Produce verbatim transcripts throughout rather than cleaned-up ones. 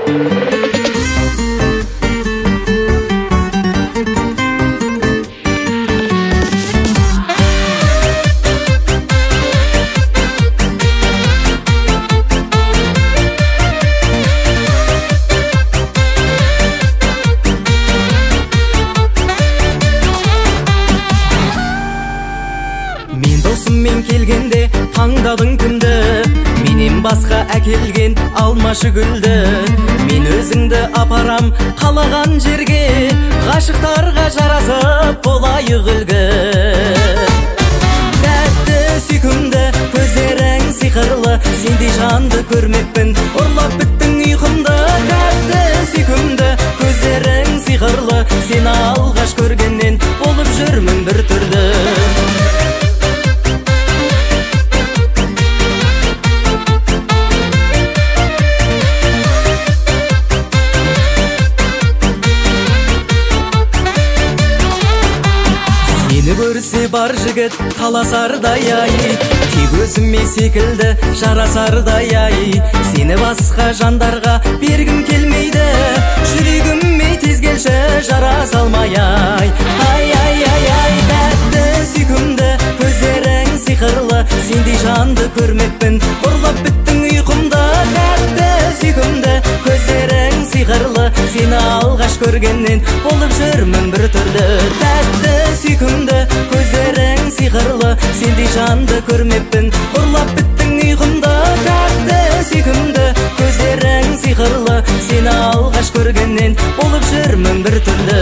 Мен келгенде таңдадың кімді? Менен басқа әкелген алмашы гүлді. Мен өзіңді апарам қалаған жерге, ғашықтарға жарасып болайық үлгі. Тәтті сүйкімді, көздерің сиқырлы, сендей жанды көрмеппін, ұрлап біттің ұйқымды. Тәтті сүйкімді, көздерің сиқырлы, сені алғаш көргеннен болып жүрмін бір түрлі. Сені көрсе бар жігіт таласардай ай, тек өзіме секілді жарасардай ай. Сені басқа жандарға бергім келмейді, жүрегіме тез келші жараса алмай ай. Ай, ай, ай, ай, тәтті сүйкімді, көздерің сиқырлы, сендей жанды көрмеппін, ұрлап біттің ұйқымды. Тәтті сүйкімді, көздерің сиқырлы, сені алғаш көргеннен болып жүрмін бір түрлі. Тәтті сүйкімді, көздерің сиқырлы, сендей жанды көрмеппін, ұрлап біттің ұйқымды. Тәтті сүйкімді, көздерің сиқырлы, сені алғаш көргеннен болып жүрмін бір түрлі.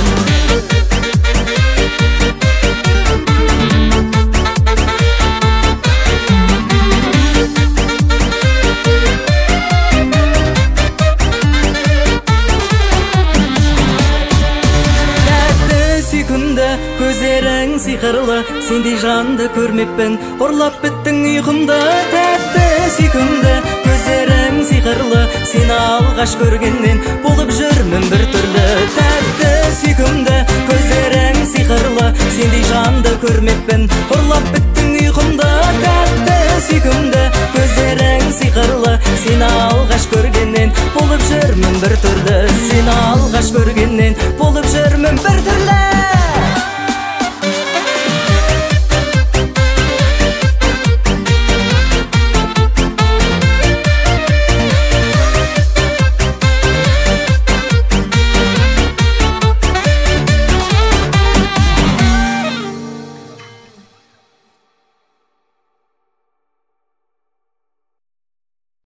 Көздерің сиқырлы, сендей жанды көрмеппін, ұрлап біттің ұйқымды. Тәтті сүйкімді, көздерің сиқырлы, сені алғаш көргеннен болып жүрмін бір түрлі. Тәтті сүйкімді, көздерің сиқырлы, сендей жанды көрмеппін, ұрлап біттің ұйқымды. Тәтті сүйкімді, көздерің сиқырлы, сені алғаш көргеннен болып жүрмін бір түрлі. Сені алғаш көргеннен болып жүрмін бір түрлі.